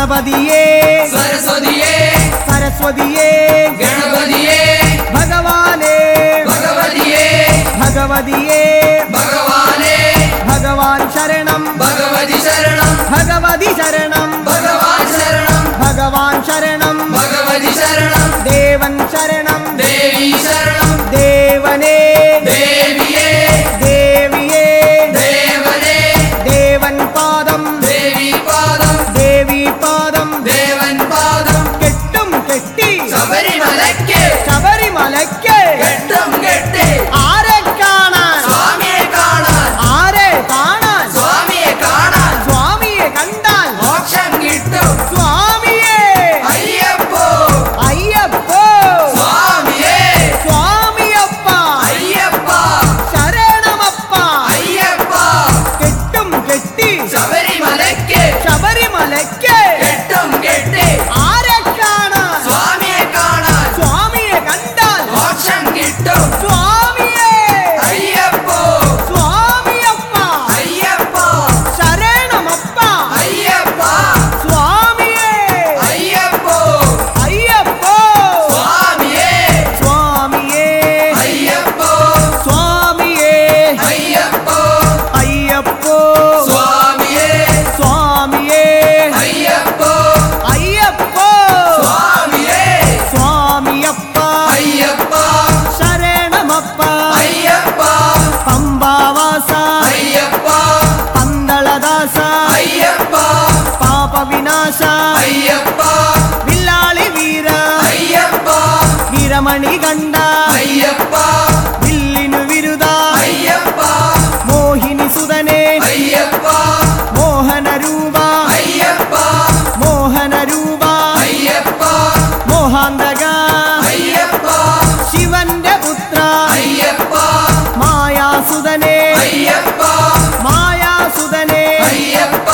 ഗണപതിയേ സരസ്വതിയേ സരസ്വതിയേ ഗണപതിയേ ഭഗവാനേ ഭഗവതിയേ ഭഗവതിയേ ഭഗവാനേ ഭഗവാൻ ശരണം ഭഗവതി ശരണം ഭഗവതി ശരണം ഭഗവാൻ ശരണം ഭഗവാൻ ശരണം ഭഗവതി ശരണം ദേവൻ ശരണം ദേവി ശരണം ദേവനേ ദേവിയേ ദേവിയേ ദേവനേ ദേവൻ പാദം ദേവി പാദം ദേവി പാദം ദേവൻ പാദം കെട്ടും കെട്ടി ശബരിമലയ്ക്ക് ശബരിമലയ്ക്ക് കെട്ടും കെട്ടി ആരെ കാണാൻ സ്വാമിയെ കാണാൻ ആരെ കാണാൻ സ്വാമിയെ കാണാൻ സ്വാമിയെ കണ്ടാൽ മോക്ഷം കിട്ടും സ്വാമിയേ അയ്യപ്പോ അയ്യപ്പോ സ്വാമിയേ സ്വാമിയപ്പ അയ്യപ്പ ശരണമപ്പ അയ്യപ്പ കെട്ടും കെട്ടി ശബരിമലയ്ക്ക് ശബരിമലയ്ക്ക് കെട്ടും കെട്ടി ആരെ കാണാൻ സ്വാമിയെ കാണാൻ സ്വാമിയെ കണ്ടാൽ മോക്ഷം കിട്ടും സ്വാമിയേ അയ്യപ്പോ സ്വാമിയപ്പ അയ്യപ്പ ശരണമപ്പ അയ്യപ്പ സ്വാമിയേ അയ്യപ്പോ അയ്യപ്പോ സ്വാമിയേ സ്വാമിയേ അയ്യപ്പോ സ്വാമിയേ അയ്യപ്പോ അയ്യപ്പോ സ്വാമിയേ സ്വാമിയേ അയ്യപ്പോ അയ്യപ്പോ സ്വാമിയേ സ്വാമിയപ്പ അയ്യപ്പ ശരണമപ്പ അയ്യപ്പ പമ്പാവാസ അയ്യപ്പ പന്തളദാസ അയ്യപ്പ പാപവിനാശ അയ്യപ്പ വില്ലാളി വീര അയ്യപ്പ വീരമണി കണ്ട അയ്യപ്പ വില്ലിനു വിരുദ അയ്യപ്പ മോഹിനി സുതനെ അയ്യപ്പ മോഹനരൂപ അയ്യപ്പ മോഹനരൂപ അയ്യപ്പ മോഹാന്തക അയ്യപ്പ ശിവന്റെ പുത്ര അയ്യപ്പ മായാസുതനെ അയ്യപ്പ മായാസുതനെ അയ്യപ്പ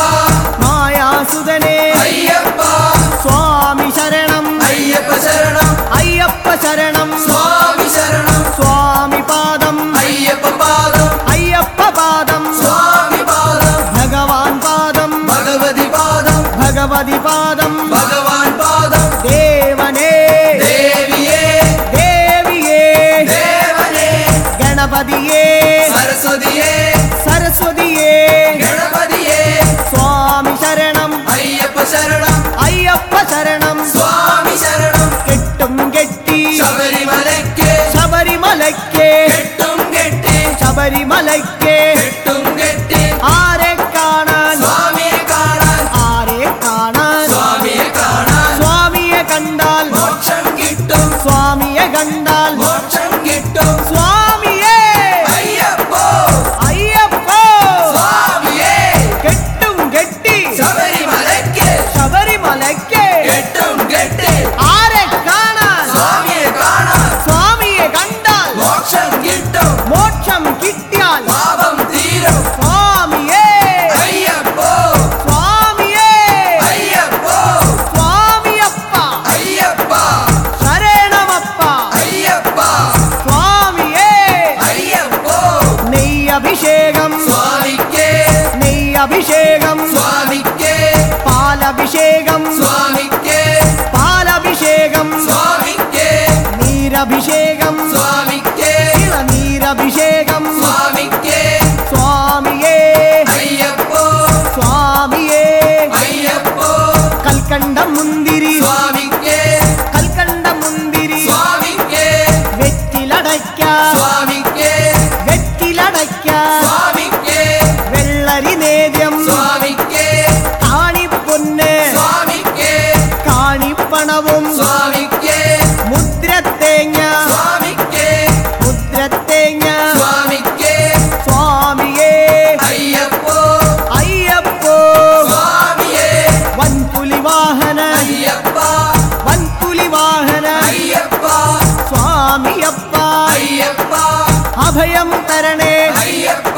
മായാസുതനെ അയ്യപ്പ സ്വാമി ശരണം അയ്യപ്പ ശരണം അയ്യപ്പ ശരണം സ്വാമി ശരണം സ്വാമി പാദം അയ്യപ്പ പാദം അയ്യപ്പ പാദം സ്വാമി പാദം ഭഗവാൻ പാദം ഭഗവതി പാദം ഭഗവതി പാദം ഭഗവാൻ പാദം ദേവനേ ദേവിയേ ദേവിയേ ദേവനേ ഗണപതിയേ സരസ്വതിയേ സരസ്വതിയേ ഗണപതിയേ സ്വാമി ശരണം അയ്യപ്പ ശരണം അയ്യപ്പ ശരണം സ്വാമി ശരണം കെട്ടും കെട്ടി ശബരിമലയ്ക്ക് ശബരിമലയ്ക്ക് കെട്ടും കെട്ടി ശബരിമലയ്ക്ക് കെട്ടും കെട്ടി ആരെ കാണാൻ സ്വാമിയെ കാണാൻ ആരെ കാണാൻ സ്വാമിയെ കാണാൻ സ്വാമിയെ കണ്ടാൽ മോക്ഷം കിട്ടും സ്വാമിയെ കണ്ടാൽ മോക്ഷം കിട്ടും സ്വാമിയേ അയ്യപ്പോ അയ്യപ്പോ സ്വാമിയേ കെട്ടും കെട്ടി ശബരിമലയ്ക്ക് ശബരിമലയ്ക്ക് കെട്ടും കെട്ടി ആരെ കാണാൻ സ്വാമിയെ കാണാൻ സ്വാമിയെ കണ്ടാൽ മോക്ഷം കിട്ടും മോക്ഷം കിട്ടിയാൽ പാപം തീരും സ്വാമിയേ അയ്യപ്പോ സ്വാമിയേ അയ്യപ്പോ സ്വാമിയപ്പ അയ്യപ്പ ശരണമപ്പ അയ്യപ്പ സ്വാമിയേ അയ്യപ്പോ നെയ്യഭിഷേകം സ്വാമിക്ക് നെയ്യഭിഷേകം സ്വാമിക്ക് പാലഭിഷേകം സ്വാമിക്ക് പാലഭിഷേകം സ്വാമിക്ക് നീരഭിഷേകം സ്വാമിക്ക് നീരഭിഷേകം സ്വാമിക്ക് സ്വാമിയേ അയ്യപ്പോ സ്വാമിയേ അയ്യപ്പോ കൽക്കണ്ടം മുന്തിരി സ്വാമിക്ക് കൽക്കണ്ടം മുന്തിരി സ്വാമിക്ക് വെറ്റിലടയ്ക്ക സ്വാമിക്ക് വെറ്റിലടയ്ക്ക സ്വാമിക്ക് വെള്ളരി നേദ്യം സ്വാമിക്ക് കാണിപ്പൊന്ന് സ്വാമിക്ക് കാണിപ്പണവും സ്വാമിക്ക് മുദ്രത്തേങ്ങ സ്വാമിക്ക് മുദ്രത്തേങ്ങ സ്വാമിക്ക് സ്വാമിയേ അയ്യപ്പോ അയ്യപ്പോ സ്വാമിയേ വൻപുലി വാഹന അയ്യപ്പ വൻപുലി വാഹന അയ്യപ്പ സ്വാമിയപ്പ അയ്യപ്പ അഭയം തരണേ അയ്യപ്പ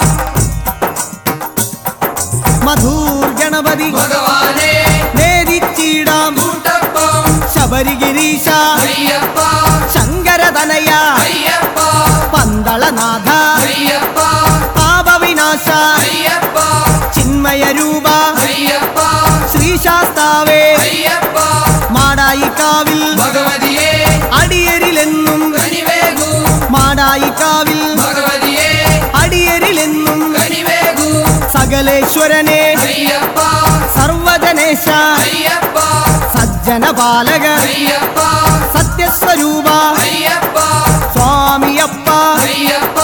മധൂർ ഗണപതി ഭഗവാനേ നേദിച്ചിടാം കൂട്ടപ്പം ശബരിഗിരീശ അയ്യപ്പ ശങ്കരതനയ അയ്യപ്പ പന്തളനാഥ അയ്യപ്പ പാപവിനാശ അയ്യപ്പ ചിന്മയ രൂപ അയ്യപ്പ ശ്രീശ ശാസ്താവേ അയ്യപ്പ മാടായിക്കാവിൽ ഭഗവതിയെ അടിയരിലെന്നും കനിവേകൂ മാടായിക്കാവിൽ ഭഗവതിയെ അടിയരിലെന്നും കനിവേകൂ സകലേശ്വരനെ അയ്യപ്പ സർവജനേശ അയ്യപ്പ സജ്ജനപാലക അയ്യപ്പ സത്യസ്വരൂപ അയ്യപ്പ സ്വാമിയപ്പ അയ്യപ്പ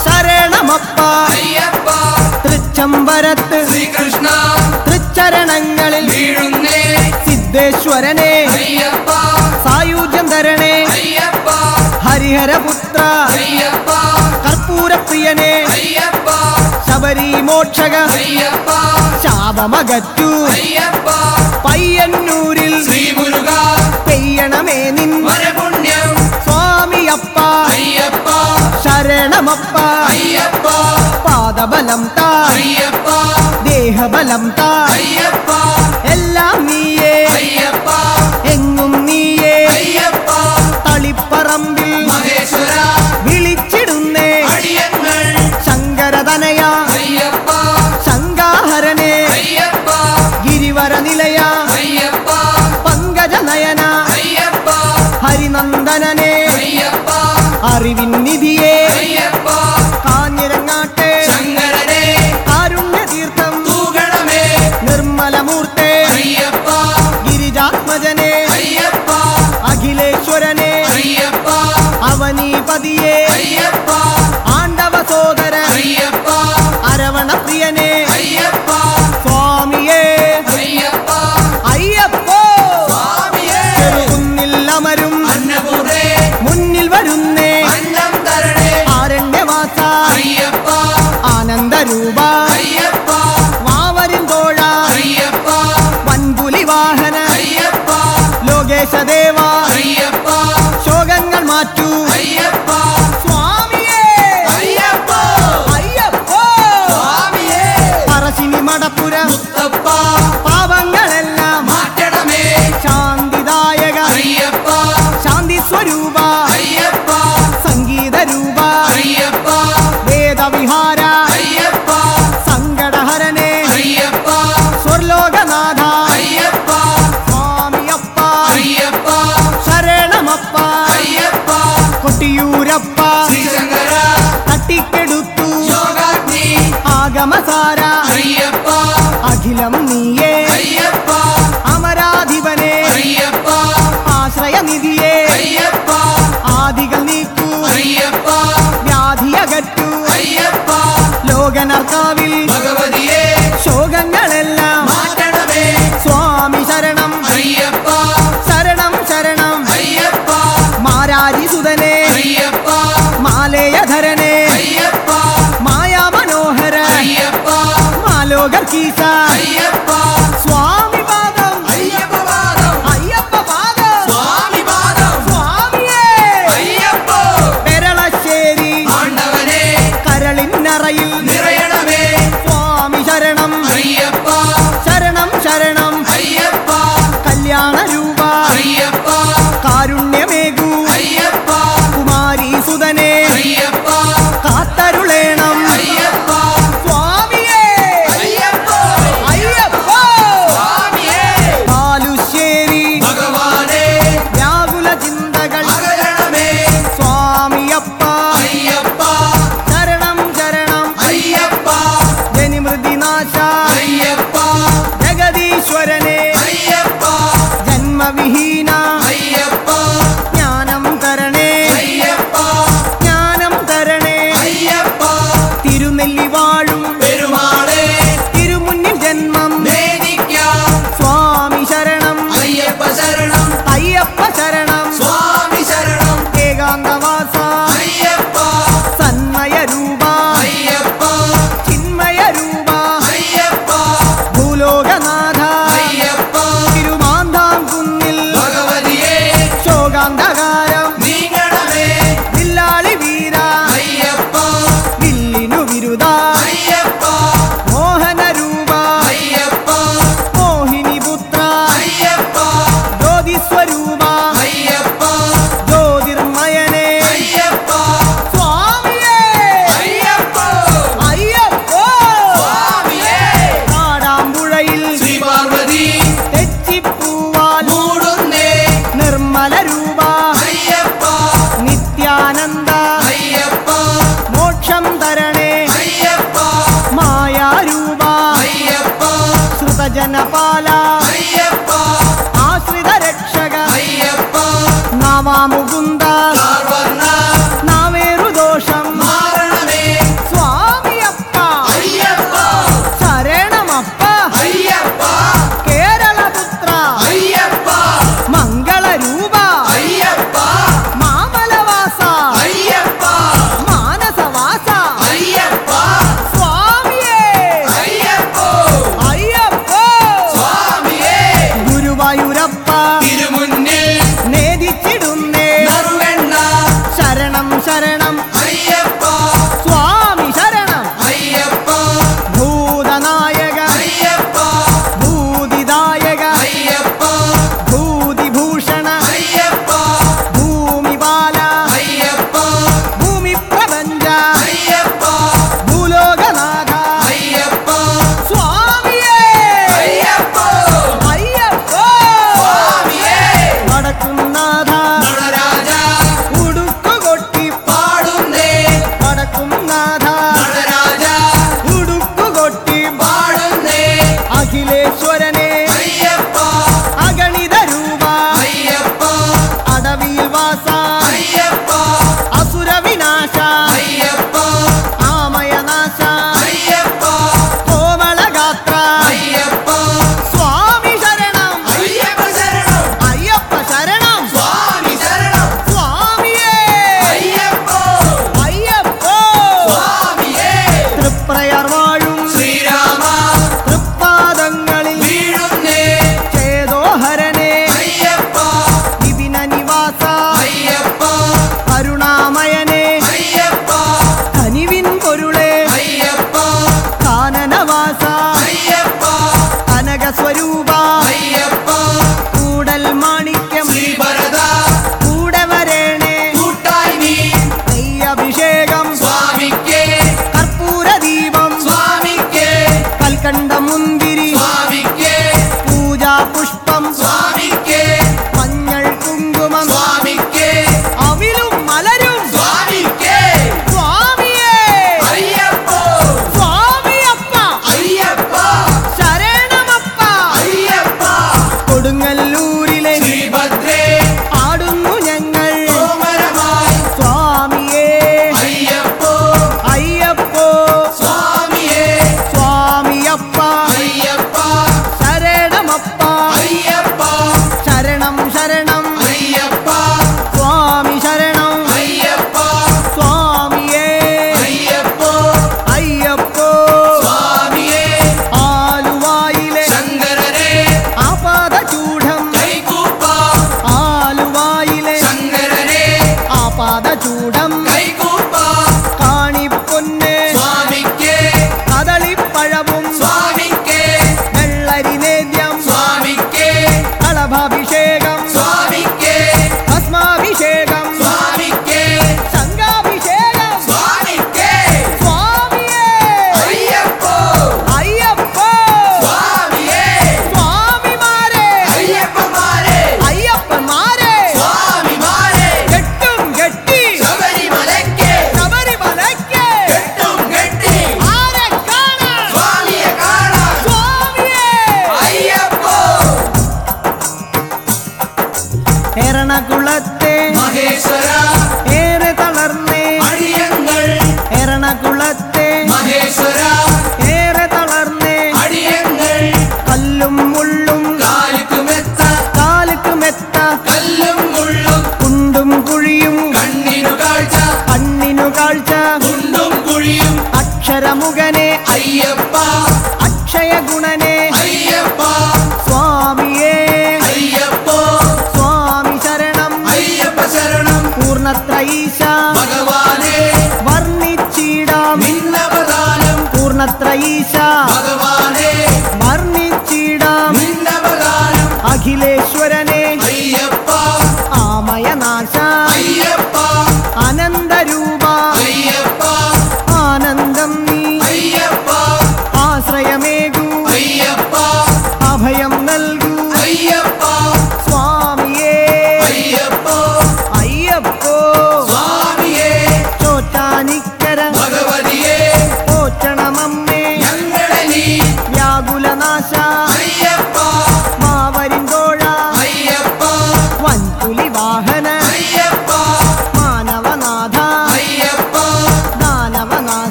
ശരണമപ്പ അയ്യപ്പ തൃച്ചംബരത്ത് ശ്രീകൃഷ്ണ തൃച്ചരണങ്ങളിൽ വീഴുന്നേ സിദ്ധേശ്വരനെ അയ്യപ്പ സായുജ്യം തരണേ അയ്യപ്പ ഹരിഹരപുത്ര അയ്യപ്പ കർപ്പൂരപ്രിയനെ അയ്യപ്പ ശബരി മോക്ഷക അയ്യപ്പ ശാപമകറ്റു അയ്യപ്പ പയ്യന്നൂരിൽ ശ്രീമുരുക പെയ്യണമേ നിൻ വരപുണ്യം സ്വാമിയപ്പ അയ്യപ്പ ശരണമപ്പ അയ്യപ്പ പാദബലം താ അയ്യപ്പ ദേഹബലം താ അയ്യപ്പ എല്ലാം നീയേ അയ്യപ്പ എങ്ങും നീയേ അയ്യപ്പ തളിപ്പറമ്പിൽ മഹേശ്വര വിളിച്ചിടുന്നേ അടിയങ്ങൾ ശങ്കരതനയ അയ്യപ്പ ശങ്കാഹരനെ അയ്യപ്പ ഗിരിവര നിലയ അയ്യപ്പ പങ്കജനയന അയ്യപ്പ ഹരിനന്ദനനെ അയ്യപ്പ അറിവിൻ നിധിയെ അയ്യപ്പ കാഞ്ഞിരങ്ങാട്ടെ ശങ്കരനെ കാരുണ്യതീർത്ഥം തൂകണമേ നിർമ്മലമൂർത്തെ അയ്യപ്പ ഗിരിജാത്മജനെ അയ്യപ്പ അഖിലേശ്വരനെ അയ്യപ്പ അവനീപതിയെ അയ്യപ്പ ആണ്ടവ സോദര അയ്യപ്പ അരവണപ്രിയനെ അയ്യപ്പ സ്വാമിയേ അയ്യപ്പ അയ്യപ്പോ സ്വാമിയേ കുന്നിൽ അമരും അന്നപൂർണേ മുന്നിൽ വരുന്നേ അന്നം തരണേ ആരണ്യവാസ അയ്യപ്പ ആനന്ദരൂപ അയ്യപ്പ വാവരിൻ തോഴ അയ്യപ്പ വൻപുലി വാഹന അയ്യപ്പ ലോകേശദേവ അയ്യപ്പ ശോകങ്ങൾ മാറ്റൂ അയ്യപ്പ സ്വാമിയേ അയ്യപ്പ അയ്യപ്പോ സ്വാമിയേ പറശ്ശിനി മടപ്പുര മുത്തപ്പ പാവങ്ങളെല്ലാം മാറ്റണമേ ശാന്തിദായക അയ്യപ്പ ശാന്തി സ്വരൂപ അയ്യപ്പ സംഗീതരൂപ അയ്യപ്പ വേദവിഹാര അയ്യപ്പ സങ്കടഹരനെ അയ്യപ്പ സ്വർലോകനാഥ അയ്യപ്പ സ്വാമിയപ്പ അയ്യപ്പ ശരണമപ്പ അയ്യപ്പ കൊട്ടിയൂരപ്പ ശ്രീശങ്കര തട്ടിക്കെടുത്തു യോഗാഗ്നി ആഗമസാര അയ്യപ്പ അഖിലം നീയേ അയ്യപ്പ അമരാധിപനെ അയ്യപ്പ ആശ്രയനിധിയെ അയ്യപ്പ ആദികൾ നീക്കൂ അയ്യപ്പ വ്യാധിയകറ്റു അയ്യപ്പ ലോകനർക്കാവിൽ ഭഗവതിയെ ശോകങ്ങളെല്ലാം മാറ്റണമേ സ്വാമി ശരണം അയ്യപ്പ ശരണം ശരണം അയ്യപ്പ മാരാരിസുതനെ അയ്യപ്പ മാലേയധരനെ അയ്യപ്പ മായാമനോഹര അയ്യപ്പ മാലോകർക്കീശ അയ്യപ്പ സ്വാമി പാദം അയ്യപ്പ പാദം അയ്യപ്പ പാദം സ്വാമി പാദം സ്വാമിയേ അയ്യപ്പ പെരളശ്ശേരി ആണ്ടവനെ കരളിന്നറയിൽ നിറയണമേ സ്വാമി ശരണം അയ്യപ്പ ശരണം ശരണം അയ്യപ്പ കല്യാണരൂപ അയ്യപ്പ കാരുണ്യമേകൂ അയ്യപ്പ കുമാരീസുതനെ അയ്യപ്പ കാത്തരുളേണം അയ്യപ്പ സ്വാമിയേ അയ്യപ്പ അയ്യപ്പ ബാല അയ്യപ്പ ആശ്രിത രക്ഷക അയ്യപ്പ നാവാമുകുന്ദ കാർവർണ്ണ നാവേറുദോഷം മാരണമേ സ്വാമിയപ്പ അയ്യപ്പ ശരണമപ്പ അയ്യപ്പ കേരളപുത്ര അയ്യപ്പ മംഗളരൂപ അയ്യപ്പ മാമലവാസ അയ്യപ്പ മാനസവാസ അയ്യപ്പ സ്വാമിയേ അയ്യപ്പോ അയ്യപ്പോ സ്വാമിയേ ഗുരുവായൂരപ്പ തിരുമുന്നിൽ നേദിച്ചിടുന്നേ നറുവെണ്ണ ശരണം ശരണം അയ്യപ്പ സ്വാമി ശരണം അയ്യപ്പ ഭൂതനായക അയ്യപ്പ ഭൂതിദായക അയ്യപ്പ ഭൂതിഭൂഷണ അയ്യപ്പ ഭൂമിപാല അയ്യപ്പ ഭൂമിപ്രപഞ്ച അയ്യപ്പ ഭൂലോകനാഥ അയ്യപ്പ സ്വാമിയേ അയ്യപ്പോ അയ്യപ്പോ സ്വാമിയേ വടക്കുംനാഥ നടരാജ ഉടുക്കുകൊട്ടി പാടുന്നേ വടക്കുംനാഥ നടരാജ ഉടുക്കുകൊട്ടി പാടുന്നേ അഖിലേശ്വരനെ അയ്യപ്പ അഗണിത രൂപ അയ്യപ്പ അടവിയിൽ വാസ അയ്യപ്പ അസുരവിനാശ അയ്യപ്പ ആമയനാശ അയ്യപ്പ കോമളഗാത്ര അയ്യപ്പ സ്വാമി ശരണം അയ്യപ്പ ശരണം അയ്യപ്പ ശരണം സ്വാമി ശരണം സ്വാമിയേ അയ്യപ്പോ അയ്യപ്പോ സ്വാമിയേ തൃപ്രയർ വാഴും ശ്രീരാമ തൃപ്പാദങ്ങളിൽ വീഴുന്നേ ചേതോഹരനെ അയ്യപ്പ വിപിന നിവാസ അയ്യപ്പ കരുണാമയനെ അയ്യപ്പ കനിവിൻ പൊരുളെ അയ്യപ്പ കാനനവാസ അയ്യപ്പ അനഘസ്വരൂപ അയ്യപ്പ കൂടൽ മാണിക്യം ശ്രീഭരത കൂടെ വരേണേ കൂട്ടായി നീ നെയ്യഭിഷേകം സ്വാമിക്കേ കർപ്പൂരദീപം സ്വാമിക്കേ കൽക്കണ്ട മുന്തിരി സ്വാമിക്കേ പൂജാ പുഷ്പം സ്വാമിക്കേ മഞ്ഞൾ കുങ്കുമം സ്വാമിക്കേ അവിലും മലരും സ്വാമിക്കേ സ്വാമിയേ അയ്യപ്പോ സ്വാമിയപ്പ അയ്യപ്പ ശരണമപ്പ അയ്യപ്പ കൊടുങ്ങല്ലൂരിലെ ശ്രീഭദ്രേ ആടുന്നു ഞങ്ങൾ കോമരമായി സ്വാമിയേ അയ്യപ്പോ അയ്യപ്പോ സ്വാമിയേ സ്വാമിയപ്പ അയ്യപ്പ ശരണമപ്പ അയ്യപ്പ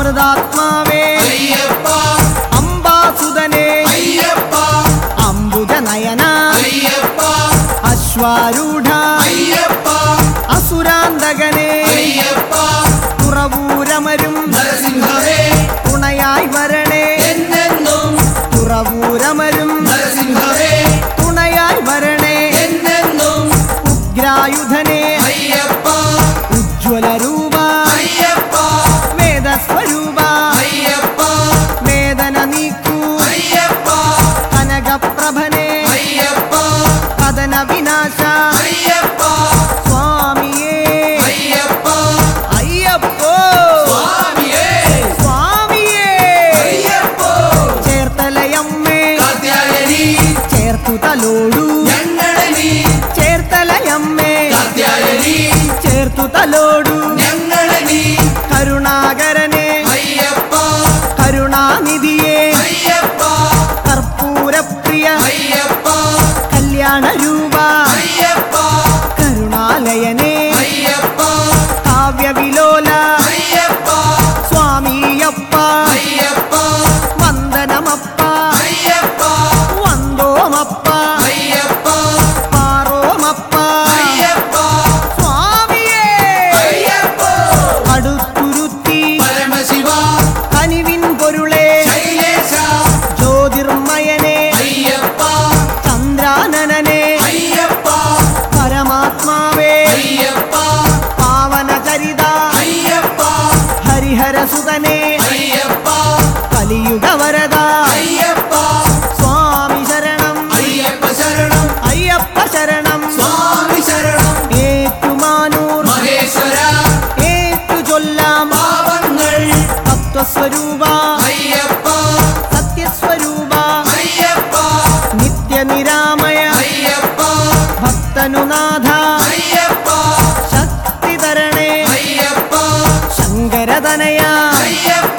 അമൃതാത്മാവേ അയ്യപ്പ അംബാസുതനേ അയ്യപ്പ അംബുജനയന അയ്യപ്പ അശ്വാരൂഢ അയ്യപ്പ അസുരാന്തകനേ അയ്യപ്പ തുറവൂരമരും നരസിംഹമേ തുണയായി വരണേ എന്നെന്നും തുറവൂരമരും നരസിംഹമേ തുണയായി വരണേ എന്നെന്നും ഉഗ്രായുധനേ അയ്യപ്പ ഉജ്ജ്വലരൂപ അയ്യപ്പ വേദസ്വരൂപ അയ്യപ്പ വേദന നീക്കൂ അയ്യപ്പ കനകപ്രഭനേ അയ്യപ്പ കഥന വിനാശ അയ്യപ്പ സ്വാമിയേ അയ്യപ്പ അയ്യപ്പോ സ്വാമിയേ സ്വാമിയേ അയ്യപ്പോ ചേർത്തലയമ്മേ കാത്യായനി ചേർത്തു തലോടു ഞങ്ങളെ നീ ചേർത്തലയമ്മേ കാത്യായനി ചേർത്തു തലോടു ഞങ്ങളെ നീ കരുണാകരനെ അയ്യപ്പ കരുണാനിധിയെ അയ്യപ്പ കർപ്പൂരപ്രിയ അയ്യപ്പ കല്യാണരൂപ അയ്യപ്പ കരുണാലയനെ അയ്യപ്പ കാവ്യവിലോല അയ്യപ്പ സ്വാമിയപ്പ അയ്യപ്പ വന്ദനമപ്പ അയ്യപ്പ വന്ദോമപ്പ അയ്യപ്പ പാറോമപ്പ അയ്യപ്പ സ്വാമിയേ അയ്യപ്പ അടുത്തുരുത്തി പരമശിവ കനിവിൻ പൊരുളേ ശൈലേശ ജ്യോതിർമയനെ അയ്യപ്പ ചന്ദ്രാനനനെ അയ്യപ്പ പരമാത്മാവേ അയ്യപ്പ പാവനചരിത അയ്യപ്പ ഹരിഹരസുതനെ അയ്യപ്പ കലിയുഗവരദ അയ്യപ്പ സ്വാമി ശരണം അയ്യപ്പ ശരണം അയ്യപ്പ ശരണം സ്വാമി ശരണം ഏറ്റുമാനൂർ മഹേശ്വര ഏറ്റു ചൊല്ലാം പാവങ്ങൾ തത്വസ്വരൂപ അയ്യപ്പ സത്യസ്വരൂപ അയ്യപ്പ നിത്യനിരാമയ അയ്യപ്പ ഭക്തനുനാഥ അയ്യപ്പ ശക്തി തരണേ അയ്യപ്പ ശങ്കരതനയ അയ്യപ്പ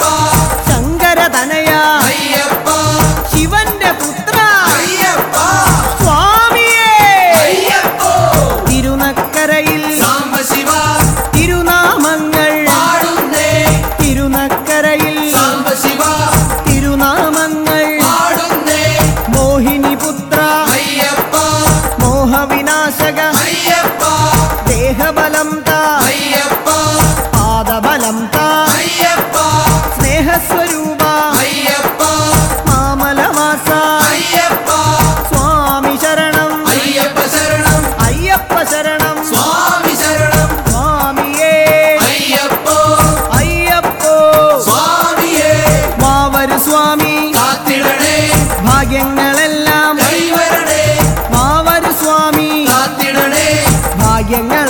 ശങ്കരതനയ അയ്യപ്പ ശിവന്റെ പുത്ര അയ്യപ്പ സ്വാമിയേ അയ്യപ്പോ തിരുനക്കരയിൽ സാംബശിവ തിരുനാമങ്ങൾ പാടുന്നേ തിരുനക്കരയിൽ സാംബശിവ തിരുനാമങ്ങൾ പാടുന്നേ മോഹിനിപുത്ര അയ്യപ്പ മോഹവിനാശക അയ്യപ്പ ദേഹബലം താ അയ്യപ്പ പാദബലം താ അയ്യപ്പ സ്നേഹസ്വരൂപ അയ്യപ്പ മാമലവാസ അയ്യപ്പ സ്വാമി ശരണം അയ്യപ്പ ശരണം അയ്യപ്പ ശരണം സ്വാമി ശരണം സ്വാമിയേ അയ്യപ്പോ അയ്യപ്പോ സ്വാമിയേ മാവരു സ്വാമി കാത്തിടണേ ഭാഗ്യങ്ങളെല്ലാം കൈവരണേ മാവരു സ്വാമി കാത്തിടണേ ഭാഗ്യങ്ങൾ